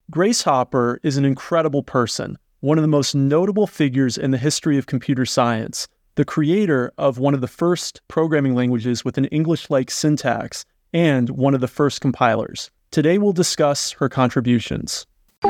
Grace Hopper is an incredible person, one of the most notable figures in the history of computer science, the creator of one of the first programming languages with an English-like syntax, and one of the first compilers. Today we'll discuss her contributions.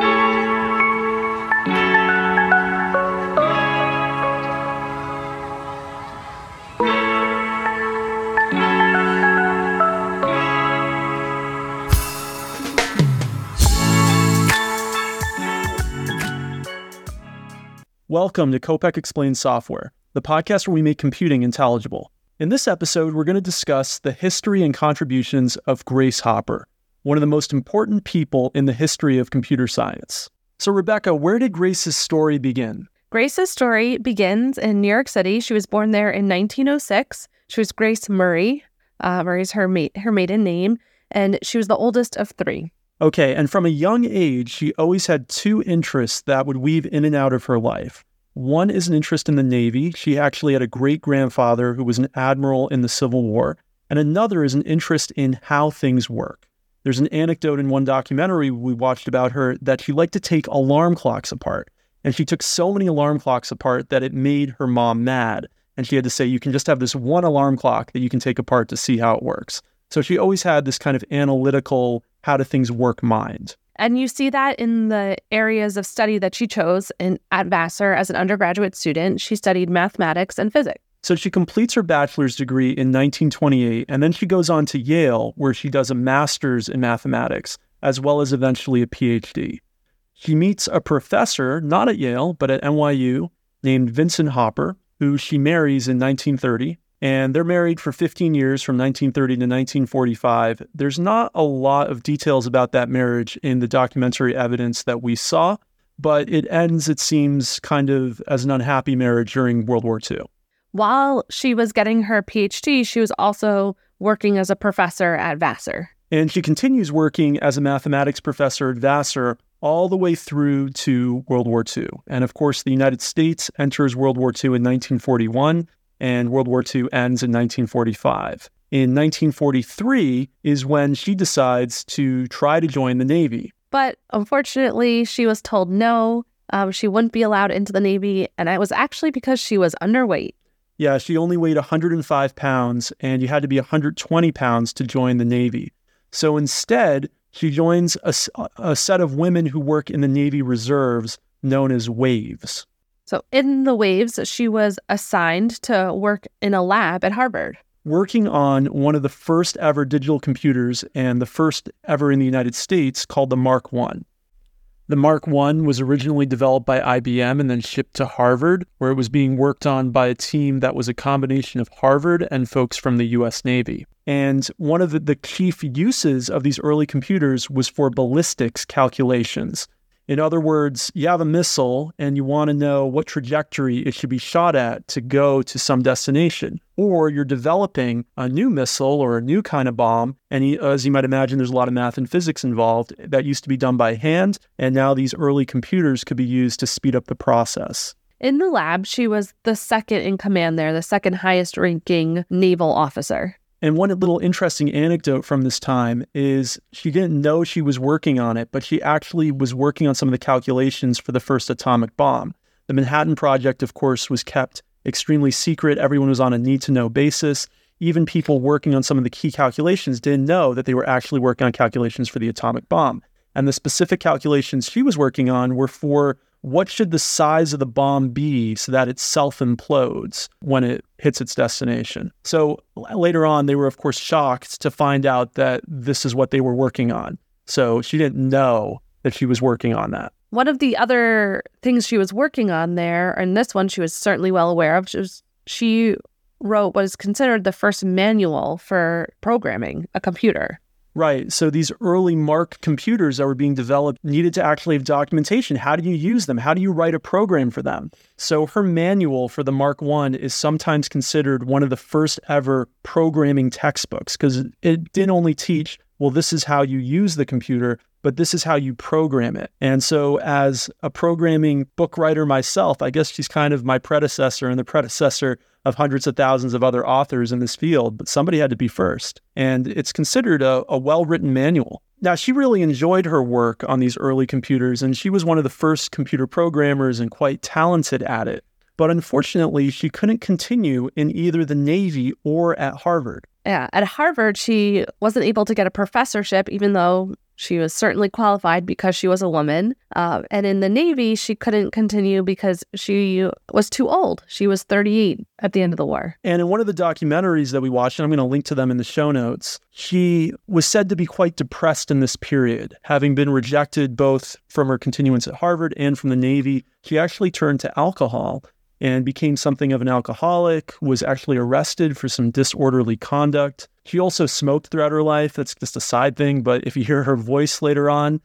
Welcome to Kopec Explains Software, the podcast where we make computing intelligible. In this episode, we're going to discuss the history and contributions of Grace Hopper, one of the most important people in the history of computer science. So, Rebecca, where did Grace's story begin? Grace's story begins in New York City. She was born there in 1906. She was Grace Murray. Murray's her maiden name, and she was the oldest of three. Okay, and from a young age, she always had two interests that would weave in and out of her life. One is an interest in the Navy. She actually had a great-grandfather who was an admiral in the Civil War. And another is an interest in how things work. There's an anecdote in one documentary we watched about her that she liked to take alarm clocks apart. And she took so many alarm clocks apart that it made her mom mad. And she had to say, you can just have this one alarm clock that you can take apart to see how it works. So she always had this kind of analytical, how do things work mind. And you see that in the areas of study that she chose at Vassar as an undergraduate student. She studied mathematics and physics. So she completes her bachelor's degree in 1928, and then she goes on to Yale, where she does a master's in mathematics, as well as eventually a PhD. She meets a professor, not at Yale, but at NYU, named Vincent Hopper, who she marries in 1930. And they're married for 15 years from 1930 to 1945. There's not a lot of details about that marriage in the documentary evidence that we saw, but it ends, it seems, kind of as an unhappy marriage during World War II. While she was getting her PhD, she was also working as a professor at Vassar. And she continues working as a mathematics professor at Vassar all the way through to World War II. And of course, the United States enters World War II in 1941. And World War II ends in 1945. In 1943 is when she decides to try to join the Navy. But unfortunately, she was told no, she wouldn't be allowed into the Navy, and it was actually because she was underweight. Yeah, she only weighed 105 pounds, and you had to be 120 pounds to join the Navy. So instead, she joins a set of women who work in the Navy Reserves known as WAVES. So in the WAVES, she was assigned to work in a lab at Harvard. Working on one of the first ever digital computers and the first ever in the United States called the Mark I. The Mark I was originally developed by IBM and then shipped to Harvard, where it was being worked on by a team that was a combination of Harvard and folks from the U.S. Navy. And one of the chief uses of these early computers was for ballistics calculations. In other words, you have a missile and you want to know what trajectory it should be shot at to go to some destination. Or you're developing a new missile or a new kind of bomb. And as you might imagine, there's a lot of math and physics involved. That used to be done by hand. And now these early computers could be used to speed up the process. In the lab, she was the second in command there, the second highest ranking naval officer. And one little interesting anecdote from this time is she didn't know she was working on it, but she actually was working on some of the calculations for the first atomic bomb. The Manhattan Project, of course, was kept extremely secret. Everyone was on a need-to-know basis. Even people working on some of the key calculations didn't know that they were actually working on calculations for the atomic bomb. And the specific calculations she was working on were for what should the size of the bomb be so that it self-implodes when it hits its destination. So later on, they were, of course, shocked to find out that this is what they were working on. So she didn't know that she was working on that. One of the other things she was working on there, and this one she was certainly well aware of, she wrote what is considered the first manual for programming a computer. Right. So these early Mark computers that were being developed needed to actually have documentation. How do you use them? How do you write a program for them? So her manual for the Mark I is sometimes considered one of the first ever programming textbooks because it didn't only teach, well, this is how you use the computer, but this is how you program it. And so as a programming book writer myself, I guess she's kind of my predecessor and the predecessor of hundreds of thousands of other authors in this field, but somebody had to be first. And it's considered a well-written manual. Now, she really enjoyed her work on these early computers, and she was one of the first computer programmers and quite talented at it. But unfortunately, she couldn't continue in either the Navy or at Harvard. Yeah, at Harvard, she wasn't able to get a professorship, even though she was certainly qualified because she was a woman. And in the Navy, she couldn't continue because she was too old. She was 38 at the end of the war. And in one of the documentaries that we watched, and I'm going to link to them in the show notes, she was said to be quite depressed in this period. Having been rejected both from her continuance at Harvard and from the Navy, she actually turned to alcohol and became something of an alcoholic, was actually arrested for some disorderly conduct. She also smoked throughout her life. That's just a side thing, but if you hear her voice later on,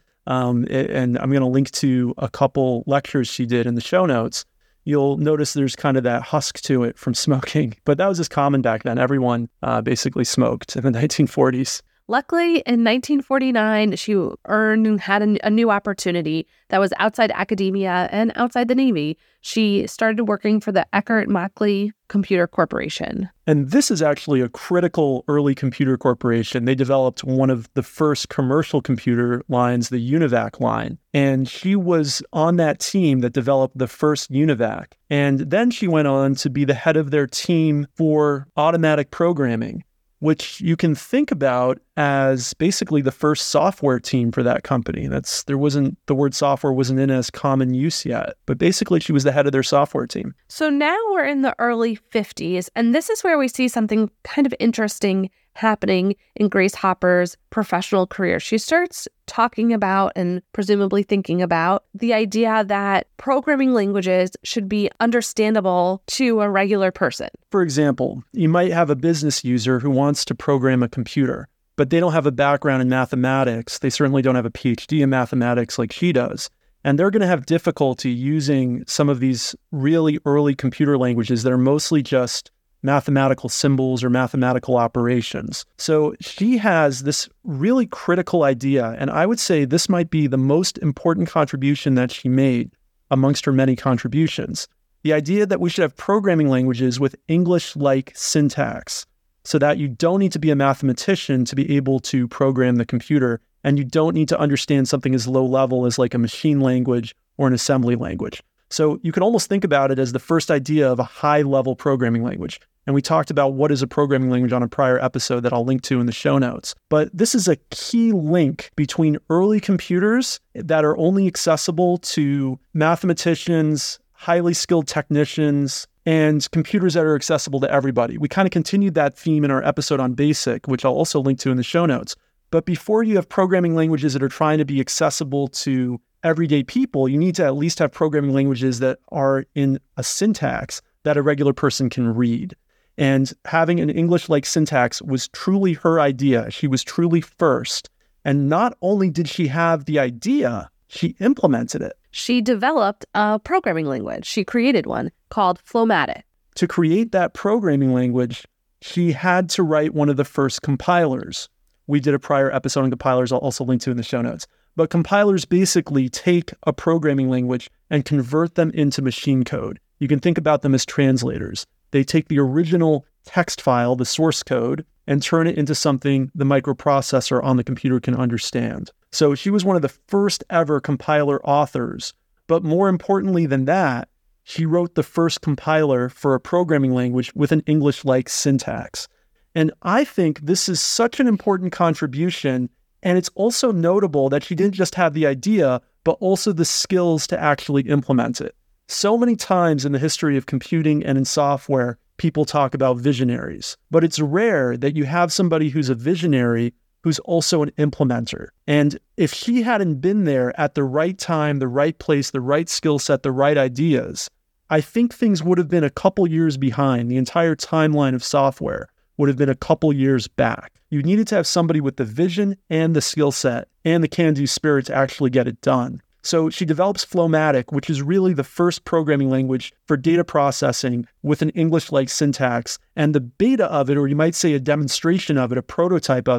and I'm going to link to a couple lectures she did in the show notes, you'll notice there's kind of that husk to it from smoking. But that was just common back then. Everyone basically smoked in the 1940s. Luckily, in 1949, she had a new opportunity that was outside academia and outside the Navy. She started working for the Eckert-Mauchly Computer Corporation. And this is actually a critical early computer corporation. They developed one of the first commercial computer lines, the UNIVAC line. And she was on that team that developed the first UNIVAC. And then she went on to be the head of their team for automatic programming, which you can think about as basically the first software team for that company. The word software wasn't in as common use yet, but basically she was the head of their software team. So now we're in the early 50s, and this is where we see something kind of interesting happening in Grace Hopper's professional career. She starts talking about and presumably thinking about the idea that programming languages should be understandable to a regular person. For example, you might have a business user who wants to program a computer, but they don't have a background in mathematics. They certainly don't have a PhD in mathematics like she does. And they're going to have difficulty using some of these really early computer languages that are mostly just mathematical symbols or mathematical operations. So she has this really critical idea, and I would say this might be the most important contribution that she made amongst her many contributions. The idea that we should have programming languages with English-like syntax, so that you don't need to be a mathematician to be able to program the computer, and you don't need to understand something as low level as like a machine language or an assembly language. So you can almost think about it as the first idea of a high-level programming language. And we talked about what is a programming language on a prior episode that I'll link to in the show notes. But this is a key link between early computers that are only accessible to mathematicians, highly skilled technicians, and computers that are accessible to everybody. We kind of continued that theme in our episode on BASIC, which I'll also link to in the show notes. But before you have programming languages that are trying to be accessible to everyday people, you need to at least have programming languages that are in a syntax that a regular person can read. And having an English-like syntax was truly her idea. She was truly first. And not only did she have the idea, she implemented it. She developed a programming language. She created one called Flowmatic. To create that programming language, she had to write one of the first compilers. We did a prior episode on compilers I'll also link to in the show notes. But compilers basically take a programming language and convert them into machine code. You can think about them as translators. They take the original text file, the source code, and turn it into something the microprocessor on the computer can understand. So she was one of the first ever compiler authors. But more importantly than that, she wrote the first compiler for a programming language with an English-like syntax. And I think this is such an important contribution. And it's also notable that she didn't just have the idea, but also the skills to actually implement it. So many times in the history of computing and in software, people talk about visionaries, but it's rare that you have somebody who's a visionary who's also an implementer. And if she hadn't been there at the right time, the right place, the right skill set, the right ideas, I think things would have been a couple years behind. The entire timeline of software would have been a couple years back. You needed to have somebody with the vision and the skill set and the can-do spirit to actually get it done. So she develops Flowmatic, which is really the first programming language for data processing with an English-like syntax. And the beta of it, or you might say a demonstration of it, a prototype of it,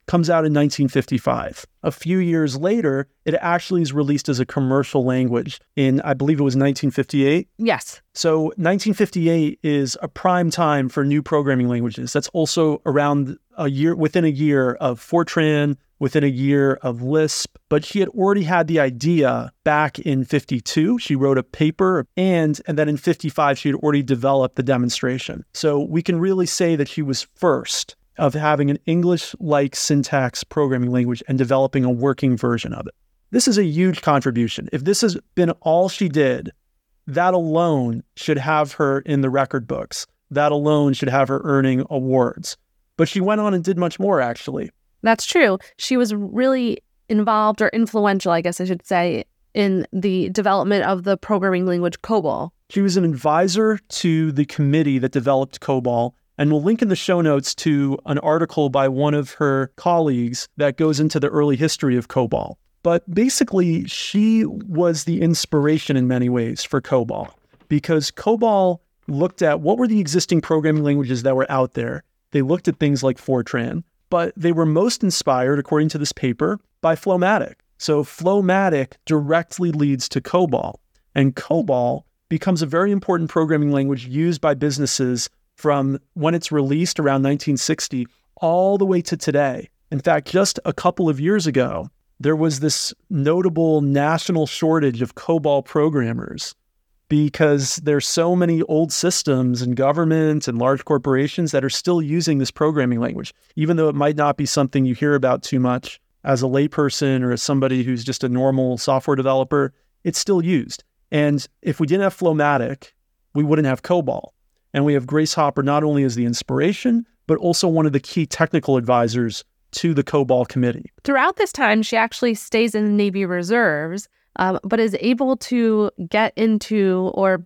comes out in 1955. A few years later, it actually is released as a commercial language in, I believe it was 1958. Yes. So 1958 is a prime time for new programming languages. That's also around within a year of Fortran, within a year of Lisp. But she had already had the idea back in 52. She wrote a paper, and then in 55, she had already developed the demonstration. So we can really say that she was first of having an English-like syntax programming language and developing a working version of it. This is a huge contribution. If this has been all she did, that alone should have her in the record books. That alone should have her earning awards. But she went on and did much more, actually. That's true. She was really involved, or influential, I guess I should say, in the development of the programming language COBOL. She was an advisor to the committee that developed COBOL. And we'll link in the show notes to an article by one of her colleagues that goes into the early history of COBOL. But basically, she was the inspiration in many ways for COBOL, because COBOL looked at what were the existing programming languages that were out there. They looked at things like Fortran, but they were most inspired, according to this paper, by Flowmatic. So Flowmatic directly leads to COBOL, and COBOL becomes a very important programming language used by businesses from when it's released around 1960 all the way to today. In fact, just a couple of years ago, there was this notable national shortage of COBOL programmers because there's so many old systems in government and large corporations that are still using this programming language, even though it might not be something you hear about too much as a layperson or as somebody who's just a normal software developer. It's still used. And if we didn't have Flowmatic, we wouldn't have COBOL. And we have Grace Hopper not only as the inspiration, but also one of the key technical advisors to the COBOL committee. Throughout this time, she actually stays in the Navy Reserves, but is able to get into or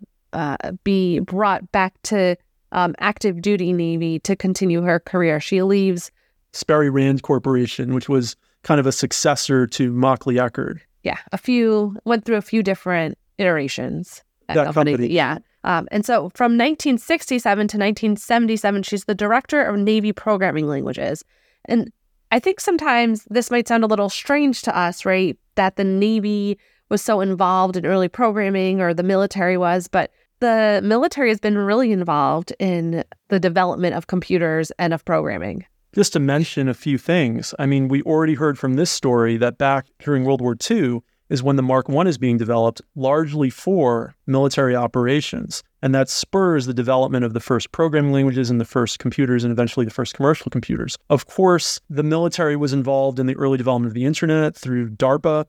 be brought back to active duty Navy to continue her career. She leaves Sperry Rand Corporation, which was kind of a successor to Mauchly Eckerd. Yeah, went through a few different iterations. That company. Yeah. And so from 1967 to 1977, she's the director of Navy programming languages. And I think sometimes this might sound a little strange to us, right? That the Navy was so involved in early programming, or the military was, but the military has been really involved in the development of computers and of programming. Just to mention a few things, I mean, we already heard from this story that back during World War II, is when the Mark I is being developed largely for military operations. And that spurs the development of the first programming languages and the first computers and eventually the first commercial computers. Of course, the military was involved in the early development of the internet through DARPA.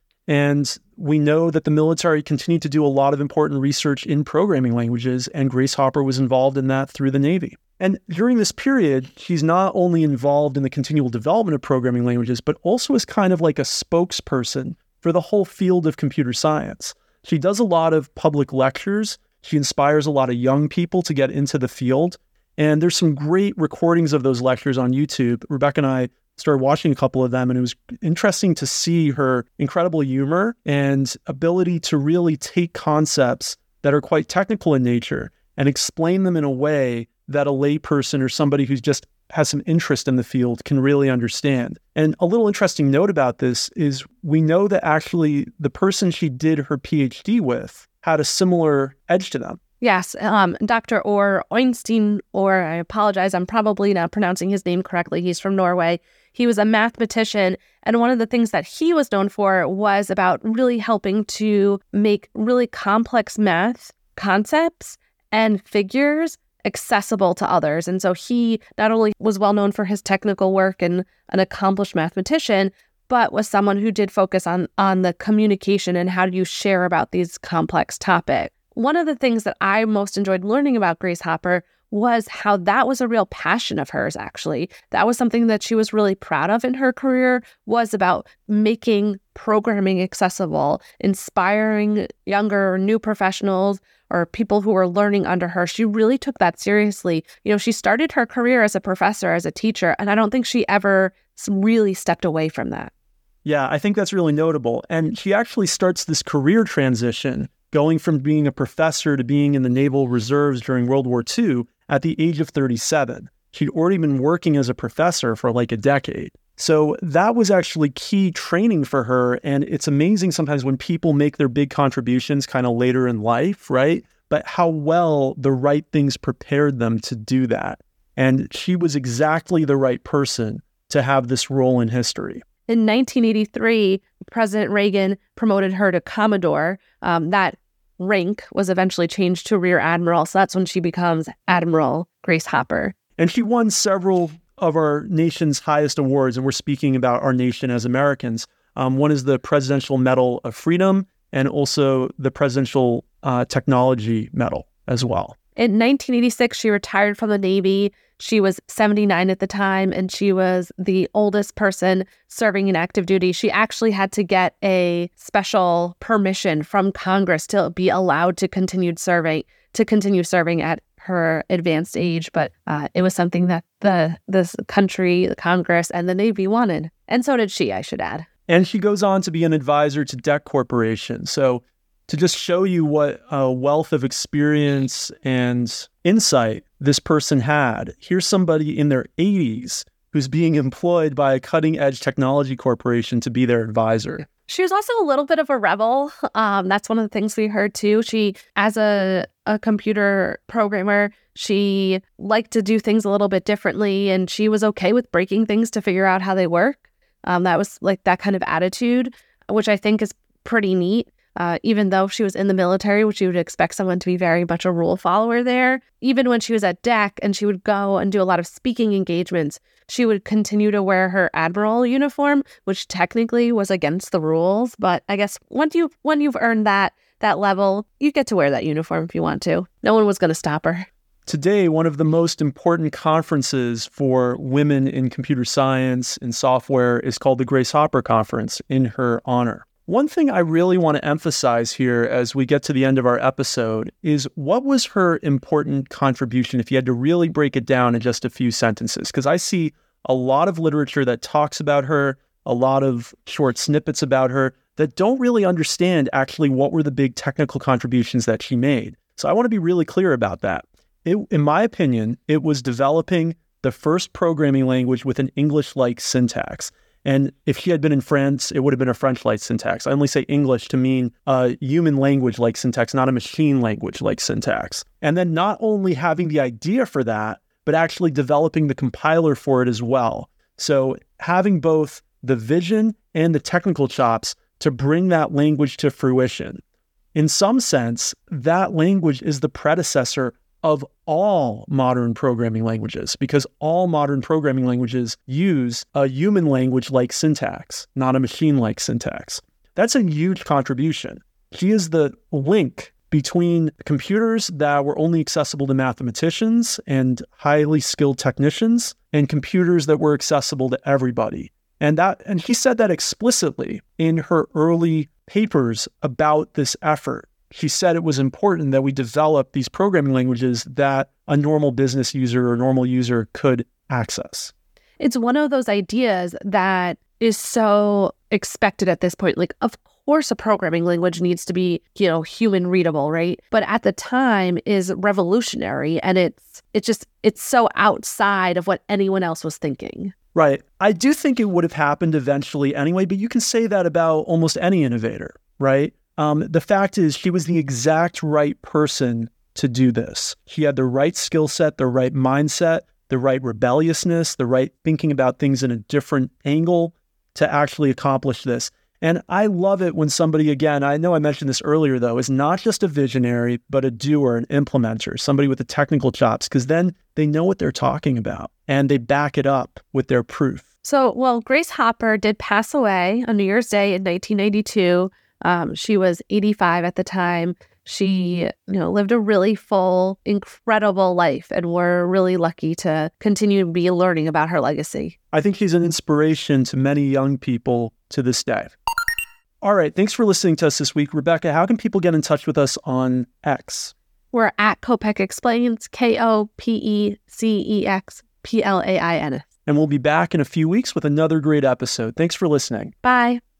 And we know that the military continued to do a lot of important research in programming languages, and Grace Hopper was involved in that through the Navy. And during this period, she's not only involved in the continual development of programming languages, but also as kind of like a spokesperson for the whole field of computer science. She does a lot of public lectures. She inspires a lot of young people to get into the field. And there's some great recordings of those lectures on YouTube. Rebecca and I started watching a couple of them, and it was interesting to see her incredible humor and ability to really take concepts that are quite technical in nature and explain them in a way that a layperson or somebody who's just has some interest in the field can really understand. And a little interesting note about this is we know that actually the person she did her PhD with had a similar edge to them. Yes, Dr. Orr Øyensten, or I apologize, I'm probably not pronouncing his name correctly. He's from Norway. He was a mathematician, and one of the things that he was known for was about really helping to make really complex math concepts and figures accessible to others. And so he not only was well known for his technical work and an accomplished mathematician, but was someone who did focus on the communication and how do you share about these complex topics. One of the things that I most enjoyed learning about Grace Hopper was how that was a real passion of hers, actually. That was something that she was really proud of in her career, was about making programming accessible, inspiring younger, new professionals or people who were learning under her. She really took that seriously. You know, she started her career as a professor, as a teacher, and I don't think she ever really stepped away from that. Yeah, I think that's really notable. And she actually starts this career transition going from being a professor to being in the Naval Reserves during World War II at the age of 37. She'd already been working as a professor for like a decade. So that was actually key training for her. And it's amazing sometimes when people make their big contributions kind of later in life, right? But how well the right things prepared them to do that. And she was exactly the right person to have this role in history. In 1983, President Reagan promoted her to Commodore. That rank was eventually changed to Rear Admiral. So that's when she becomes Admiral Grace Hopper. And she won several of our nation's highest awards, and we're speaking about our nation as Americans. One is the Presidential Medal of Freedom and also the Presidential Technology Medal as well. In 1986, she retired from the Navy. She was 79 at the time, and she was the oldest person serving in active duty. She actually had to get a special permission from Congress to be allowed to continue serving at her advanced age, but it was something that this country, the Congress, and the Navy wanted. And so did she, I should add. And she goes on to be an advisor to DEC Corporation. So to just show you what a wealth of experience and insight this person had, here's somebody in their 80s who's being employed by a cutting-edge technology corporation to be their advisor. She was also a little bit of a rebel. That's one of the things we heard too. She, as a computer programmer, she liked to do things a little bit differently, and she was okay with breaking things to figure out how they work. That was like that kind of attitude, which I think is pretty neat. Even though she was in the military, which you would expect someone to be very much a rule follower there. Even when she was at DEC and she would go and do a lot of speaking engagements, she would continue to wear her admiral uniform, which technically was against the rules. But I guess when you've earned that level, you get to wear that uniform if you want to. No one was going to stop her. Today, one of the most important conferences for women in computer science and software is called the Grace Hopper Conference in her honor. One thing I really want to emphasize here as we get to the end of our episode is what was her important contribution if you had to really break it down in just a few sentences? Because I see a lot of literature that talks about her, a lot of short snippets about her that don't really understand actually what were the big technical contributions that she made. So I want to be really clear about that. In my opinion, it was developing the first programming language with an English-like syntax. And if she had been in France, it would have been a French-like syntax. I only say English to mean a human language-like syntax, not a machine language-like syntax. And then not only having the idea for that, but actually developing the compiler for it as well. So having both the vision and the technical chops to bring that language to fruition. In some sense, that language is the predecessor of all modern programming languages, because all modern programming languages use a human language-like syntax, not a machine-like syntax. That's a huge contribution. She is the link between computers that were only accessible to mathematicians and highly skilled technicians and computers that were accessible to everybody. And she said that explicitly in her early papers about this effort. She said it was important that we develop these programming languages that a normal business user or normal user could access. It's one of those ideas that is so expected at this point. Like, of course, a programming language needs to be, human readable, right? But at the time is revolutionary, and it's so outside of what anyone else was thinking. Right. I do think it would have happened eventually anyway, but you can say that about almost any innovator, right? The fact is, she was the exact right person to do this. She had the right skill set, the right mindset, the right rebelliousness, the right thinking about things in a different angle to actually accomplish this. And I love it when somebody, again, I know I mentioned this earlier, though, is not just a visionary, but a doer, an implementer, somebody with the technical chops, because then they know what they're talking about and they back it up with their proof. So, Grace Hopper did pass away on New Year's Day in 1992. She was 85 at the time. She, lived a really full, incredible life, and we're really lucky to continue to be learning about her legacy. I think she's an inspiration to many young people to this day. All right, thanks for listening to us this week. Rebecca, how can people get in touch with us on X? We're at Kopec Explains, KOPECEXPLAINS. And we'll be back in a few weeks with another great episode. Thanks for listening. Bye.